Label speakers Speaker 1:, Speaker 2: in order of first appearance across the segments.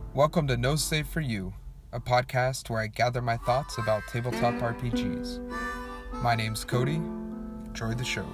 Speaker 1: Welcome to No Save For You, a podcast where I gather my thoughts about tabletop RPGs. My name's Cody. Enjoy the show.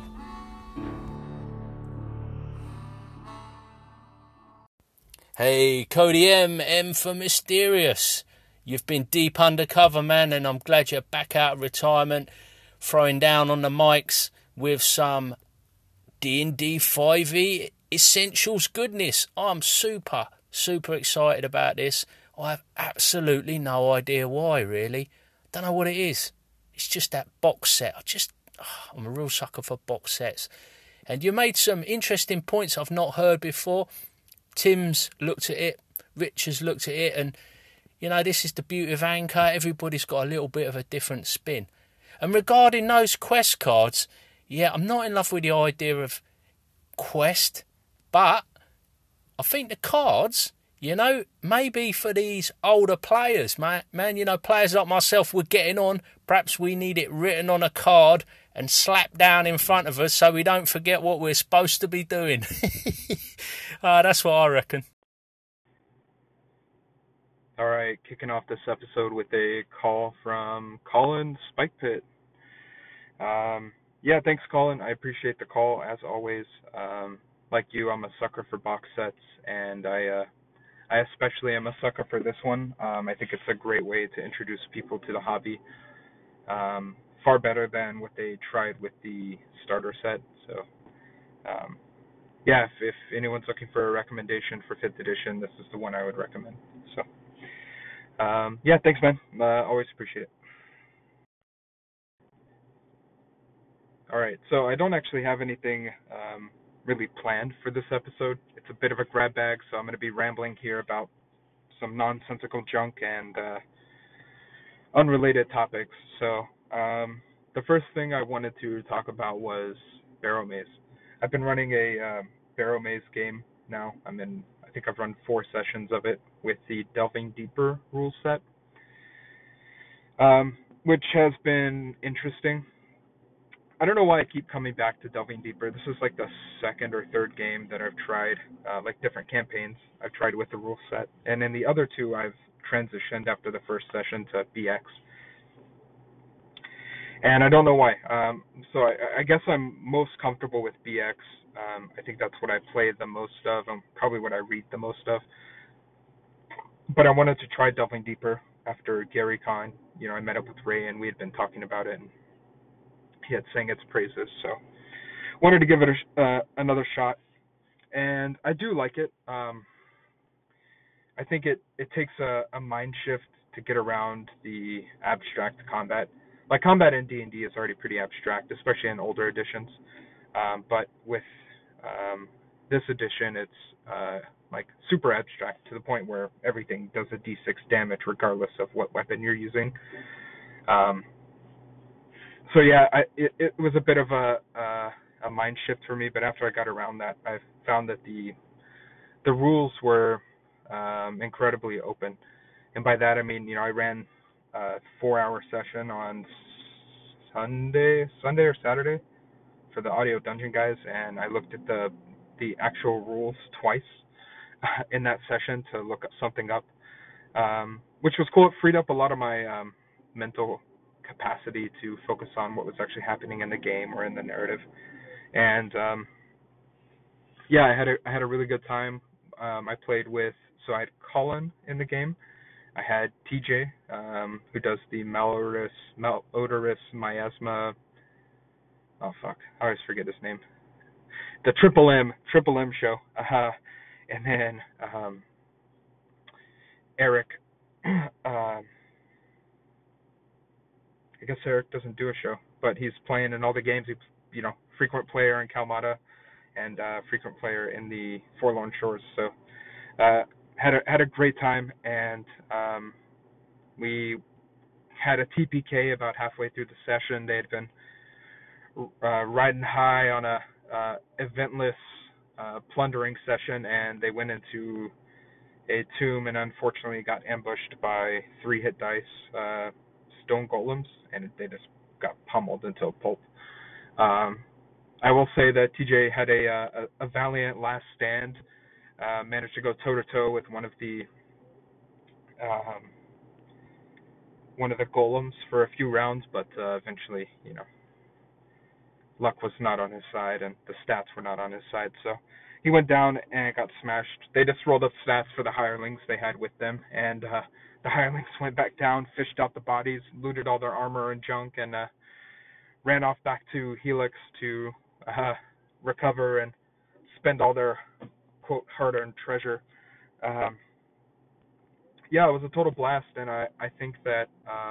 Speaker 2: Hey, Cody M for Mysterious. You've been deep undercover, man, and I'm glad you're back out of retirement, throwing down on the mics with some D&D 5e Essentials goodness. I'm super excited about this. I have absolutely no idea why, really. Don't know what it is. It's just that box set. I'm a real sucker for box sets. And you made some interesting points I've not heard before. Tim's looked at it, Rich has looked at it, and, you know, this is the beauty of Anchor. Everybody's got a little bit of a different spin. And regarding those quest cards, yeah, I'm not in love with the idea of quest, but I think the cards, you know, maybe for these older players, man, you know, players like myself, we're getting on. Perhaps we need it written on a card and slapped down in front of us so we don't forget what we're supposed to be doing. That's what I reckon.
Speaker 3: All right, kicking off this episode with a call from Colin Spike Pit. Yeah, thanks, Colin. I appreciate the call, as always. Like you, I'm a sucker for box sets, and I especially am a sucker for this one. I think it's a great way to introduce people to the hobby, far better than what they tried with the starter set. So, yeah, if anyone's looking for a recommendation for 5th edition, this is the one I would recommend. So, yeah, thanks, man. Always appreciate it. All right, so I don't actually have anything really planned for this episode. It's a bit of a grab bag, so I'm going to be rambling here about some nonsensical junk and unrelated topics. So the first thing I wanted to talk about was Barrow Maze. I've been running a Barrow Maze game now. I think I've run 4 sessions of it with the Delving Deeper rule set, which has been interesting. I don't know why I keep coming back to Delving Deeper. This is like the second or third game that I've tried, like different campaigns I've tried with the rule set. And in the other 2, I've transitioned after the first session to BX. And I don't know why. So I guess I'm most comfortable with BX. I think that's what I play the most of, and probably what I read the most of. But I wanted to try Delving Deeper after Gary Con. You know, I met up with Ray, and we had been talking about it, and he had sang its praises, so wanted to give it another shot, and I do like it. I think it takes a mind shift to get around the abstract combat. Like, combat in D&D is already pretty abstract, especially in older editions, but with this edition, it's like super abstract to the point where everything does a d6 damage regardless of what weapon you're using. So yeah, it was a bit of a mind shift for me, but after I got around that, I found that the rules were incredibly open, and by that I mean, you know, I ran a 4-hour session on Sunday or Saturday for the Audio Dungeon guys, and I looked at the actual rules twice in that session to look something up, which was cool. It freed up a lot of my mental capacity to focus on what was actually happening in the game or in the narrative. And yeah, I had a really good time. I played with, so I had Colin in the game. I had TJ, who does the malodorous miasma. Oh fuck, I always forget his name. The Triple M show. And then Eric. I guess Eric doesn't do a show, but he's playing in all the games. He's, you know, frequent player in Kalmata and frequent player in the Forlorn Shores. So had a great time, and we had a TPK about halfway through the session. They had been riding high on a eventless plundering session, and they went into a tomb and unfortunately got ambushed by 3 hit dice stone golems, and they just got pummeled into a pulp. I will say that TJ had a valiant last stand, managed to go toe-to-toe with one of the um, one of the golems for a few rounds, but eventually, luck was not on his side and the stats were not on his side. So he went down and got smashed. They just rolled up stats for the hirelings they had with them, and the hirelings went back down, fished out the bodies, looted all their armor and junk, and ran off back to Helix to recover and spend all their quote hard-earned treasure. Um, yeah, it was a total blast, and I think that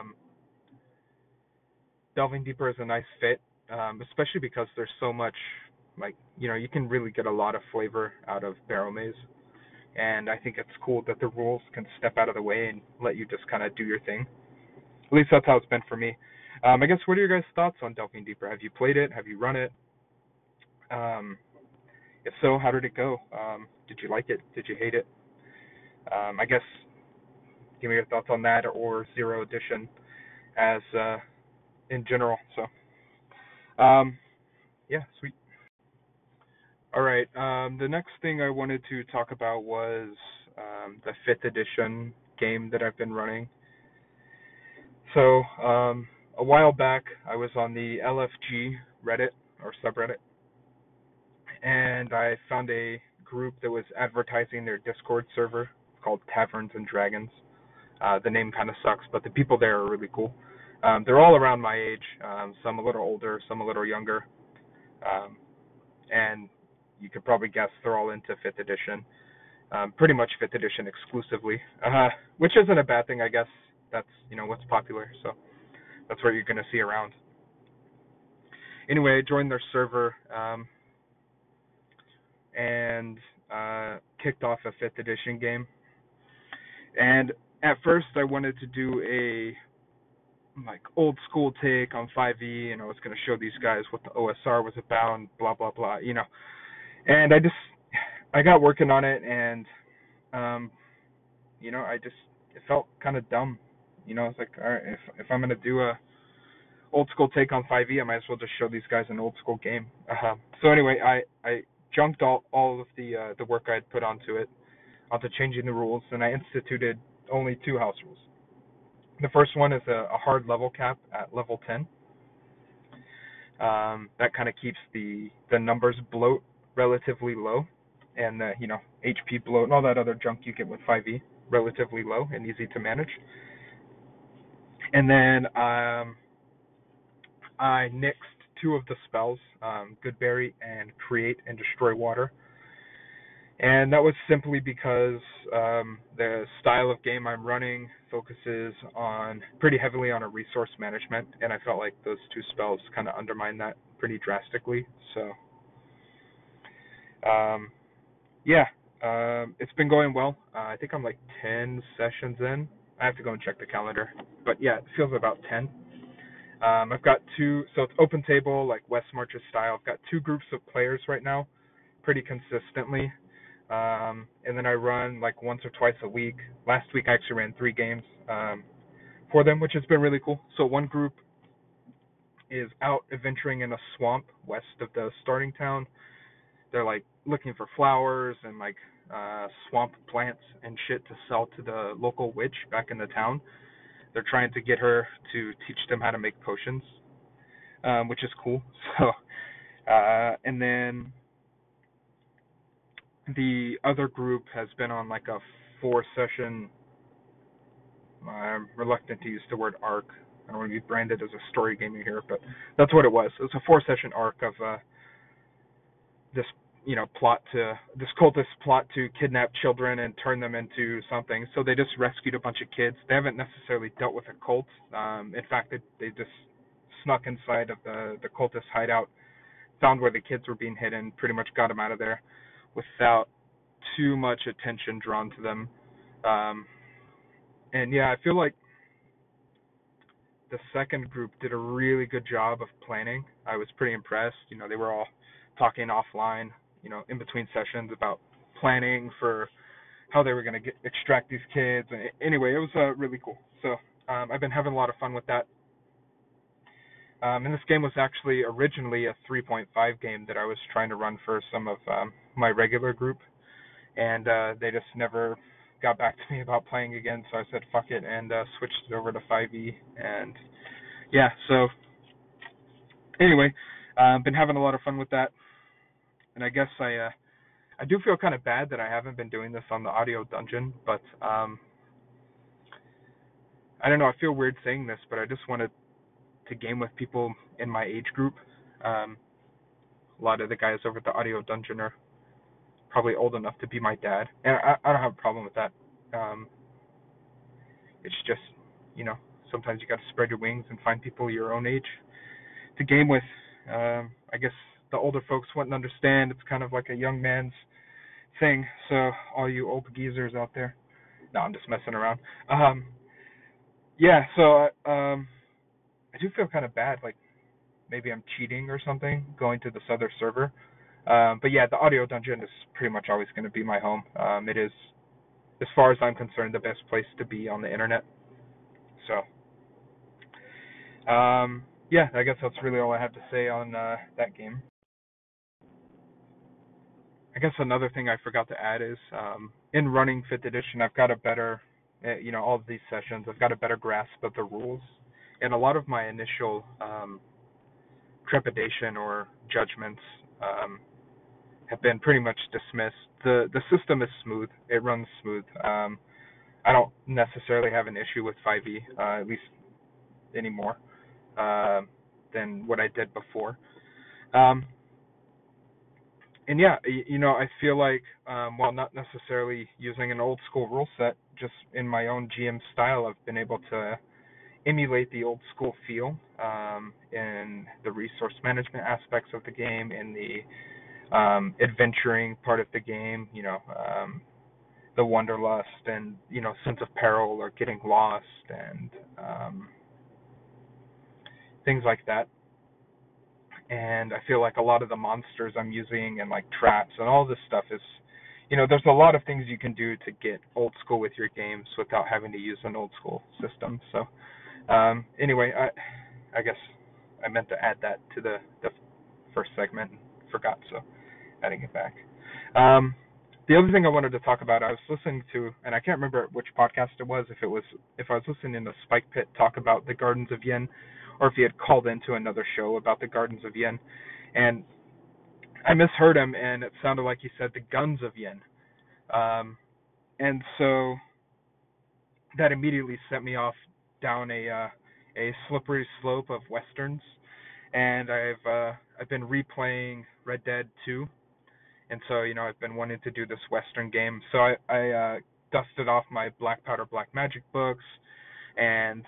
Speaker 3: Delving Deeper is a nice fit, especially because there's so much, you can really get a lot of flavor out of Barrel Maze, and I think it's cool that the rules can step out of the way and let you just kind of do your thing. At least that's how it's been for me. I guess, what are your guys' thoughts on Delving Deeper? Have you played it? Have you run it? If so, how did it go? Did you like it? Did you hate it? I guess give me your thoughts on that, or Zero Edition as in general. So, yeah, sweet. All right. The next thing I wanted to talk about was the 5th edition game that I've been running. So, a while back, I was on the LFG Reddit or subreddit, and I found a group that was advertising their Discord server called Taverns and Dragons. The name kind of sucks, but the people there are really cool. They're all around my age, some a little older, some a little younger, and you could probably guess they're all into 5th edition, pretty much 5th edition exclusively, which isn't a bad thing, I guess. That's, what's popular, so that's what you're going to see around. Anyway, I joined their server and kicked off a 5th edition game. And at first I wanted to do a old school take on 5e, and I was going to show these guys what the OSR was about and blah blah blah, And I got working on it, and it felt kind of dumb. It's like, all right, if I'm going to do a old school take on 5e, I might as well just show these guys an old school game. So anyway, I junked all of the work I had put onto changing the rules, and I instituted only 2 house rules. The first one is a hard level cap at level 10. That kind of keeps the numbers bloat relatively low, and the HP bloat and all that other junk you get with 5e relatively low and easy to manage. And then I nixed 2 of the spells, Goodberry and Create and Destroy Water. And that was simply because the style of game I'm running focuses pretty heavily on a resource management, and I felt like those 2 spells kind of undermine that pretty drastically. So, it's been going well. I think I'm 10 sessions in. I have to go and check the calendar, but yeah, it feels about 10. I've got 2, so it's open table, like West Marches style. I've got 2 groups of players right now, pretty consistently. And then I run once or twice a week. Last week I actually ran 3 games for them, which has been really cool. So one group is out adventuring in a swamp west of the starting town. They're looking for flowers and swamp plants and shit to sell to the local witch back in the town. They're trying to get her to teach them how to make potions, which is cool. So, and then the other group has been on a 4-session, I'm reluctant to use the word arc. I don't want to be branded as a story gamer here, but that's what it was. It was a 4-session arc of this, this cultist plot to kidnap children and turn them into something. So they just rescued a bunch of kids. They haven't necessarily dealt with a cult. In fact, they just snuck inside of the cultist hideout, found where the kids were being hidden, pretty much got them out of there without too much attention drawn to them. And yeah, I feel like the second group did a really good job of planning. I was pretty impressed. They were all talking offline, in between sessions about planning for how they were going to extract these kids. Anyway, it was really cool. So I've been having a lot of fun with that. And this game was actually originally a 3.5 game that I was trying to run for some of my regular group, and they just never got back to me about playing again, so I said fuck it and switched it over to 5e. And yeah, so anyway, been having a lot of fun with that. And I guess I do feel kind of bad that I haven't been doing this on the audio dungeon, but I don't know, I feel weird saying this, but I just wanted to game with people in my age group. A lot of the guys over at the audio dungeon are probably old enough to be my dad, and I don't have a problem with that. It's just, sometimes you got to spread your wings and find people your own age to game with. I guess the older folks wouldn't understand. It's kind of like a young man's thing. So all you old geezers out there, no, I'm just messing around. Yeah, so I do feel kind of bad, like maybe I'm cheating or something, going to this other server. But yeah, the audio dungeon is pretty much always going to be my home. It is, as far as I'm concerned, the best place to be on the internet. So, yeah, I guess that's really all I have to say on that game. I guess another thing I forgot to add is, in running 5th edition, I've got a better, all of these sessions, I've got a better grasp of the rules. And a lot of my initial trepidation or judgments have been pretty much dismissed. The system is smooth. It runs smooth. I don't necessarily have an issue with 5e, at least anymore, than what I did before. And yeah, I feel like, while not necessarily using an old school rule set, just in my own GM style, I've been able to emulate the old school feel in the resource management aspects of the game, in the adventuring part of the game, the wanderlust and, sense of peril or getting lost and things like that. And I feel like a lot of the monsters I'm using and like traps and all this stuff is, there's a lot of things you can do to get old school with your games without having to use an old school system. So anyway, I guess I meant to add that to the first segment and forgot, so adding it back. The other thing I wanted to talk about, I was listening to, and I can't remember which podcast it was, if I was listening to Spike Pit talk about the Gardens of Yen, or if he had called into another show about the Gardens of Yen, and I misheard him, and it sounded like he said the Guns of Yen, and so that immediately sent me off down a slippery slope of westerns, and I've been replaying Red Dead 2. And so, I've been wanting to do this Western game. So I dusted off my Black Powder Black Magic books and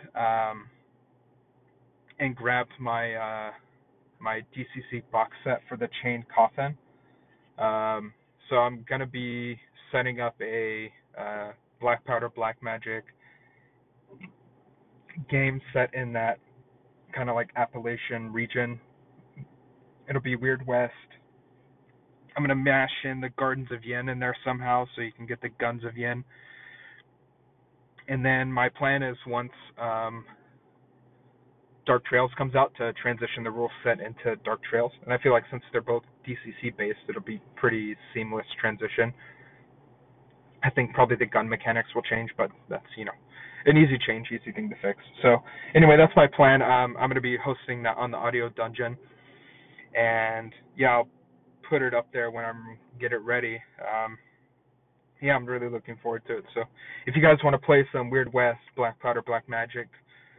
Speaker 3: grabbed my my DCC box set for the Chained Coffin. So I'm going to be setting up a Black Powder Black Magic game set in that kind of like Appalachian region. It'll be Weird West. I'm going to mash in the Gardens of Yen in there somehow so you can get the Guns of Yen. And then my plan is once Dark Trails comes out to transition the rule set into Dark Trails. And I feel like since they're both DCC based, it'll be pretty seamless transition. I think probably the gun mechanics will change, but that's, an easy change, easy thing to fix. So anyway, that's my plan. I'm going to be hosting that on the Audio Dungeon. And yeah, I'll put it up there when I get it ready. Yeah, I'm really looking forward to it. So if you guys want to play some Weird West, Black Powder, Black Magic,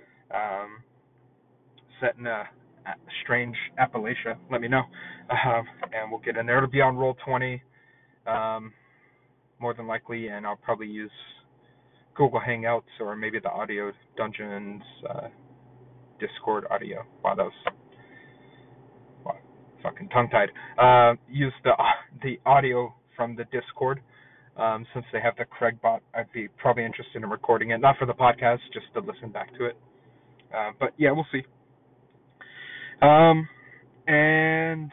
Speaker 3: set in a strange Appalachia, let me know. And we'll get in there. It'll be on Roll20, more than likely, and I'll probably use Google Hangouts or maybe the Audio Dungeon's Discord audio. Wow, that was fucking tongue-tied. Use the audio from the Discord, since they have the Craigbot. I'd be probably interested in recording it, not for the podcast, just to listen back to it. But yeah, we'll see. And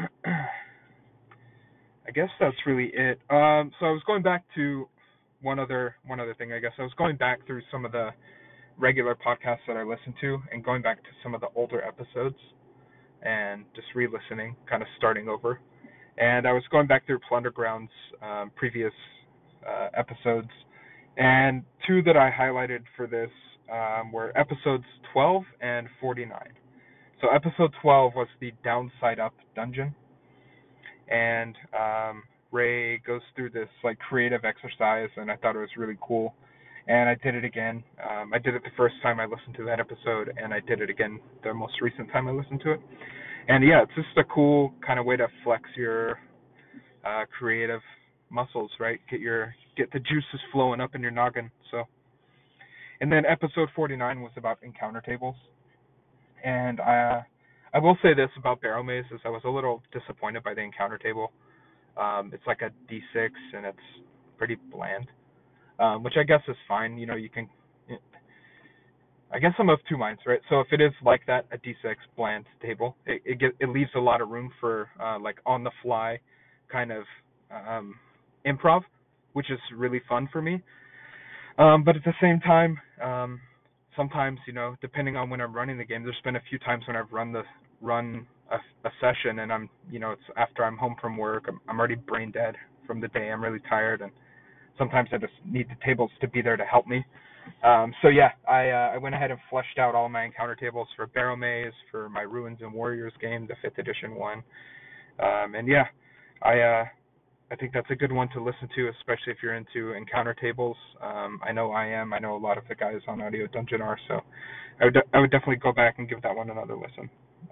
Speaker 3: I guess that's really it. So I was going back to one other thing. I guess I was going back through some of the regular podcasts that I listen to and going back to some of the older episodes and just re-listening, kind of starting over. And I was going back through Plunderground's previous episodes And two that I highlighted for this were episodes 12 and 49. So episode 12 was the Downside Up dungeon, and Ray goes through this like creative exercise, and I thought it was really cool. And I did it again. I did it the first time I listened to that episode, and I did it again the most recent time I listened to it. And yeah, it's just a cool kind of way to flex your creative muscles, right? Get the juices flowing up in your noggin. So, and then episode 49 was about encounter tables, and I will say this about Barrel Maze is I was a little disappointed by the encounter table. It's like a D6 and it's pretty bland, which I guess is fine. You know, you can. I guess I'm of two minds, right? So if it is like that, a D6 bland table, it leaves a lot of room for like on the fly kind of improv, which is really fun for me. But at the same time, sometimes, you know, depending on when I'm running the game, there's been a few times when I've run a session and I'm, you know, it's after I'm home from work, I'm already brain dead from the day, I'm really tired, and sometimes I just need the tables to be there to help me. So yeah, I went ahead and fleshed out all my encounter tables for Barrel Maze, for my Ruins and Warriors game, the 5th edition one. And yeah, I think that's a good one to listen to, especially if you're into encounter tables. I know I am. I know a lot of the guys on Audio Dungeon are, so I would definitely go back and give that one another listen.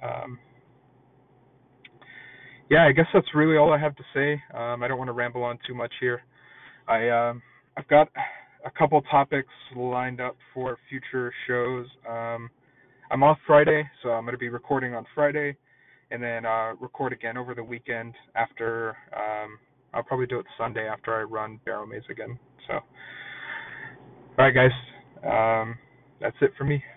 Speaker 3: Yeah, I guess that's really all I have to say. I don't want to ramble on too much here. I've got a couple topics lined up for future shows. I'm off Friday, so I'm going to be recording on Friday, and then record again over the weekend after. I'll probably do it Sunday after I run Barrel Maze again. So, all right, guys, that's it for me.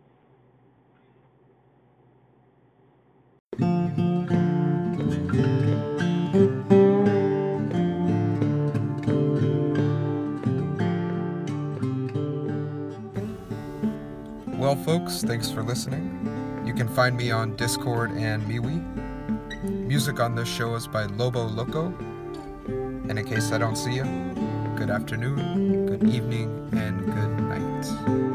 Speaker 1: Well, folks, thanks for listening. You can find me on Discord and MeWe. Music on this show is by Lobo Loco. And in case I don't see you, good afternoon, good evening, and good night.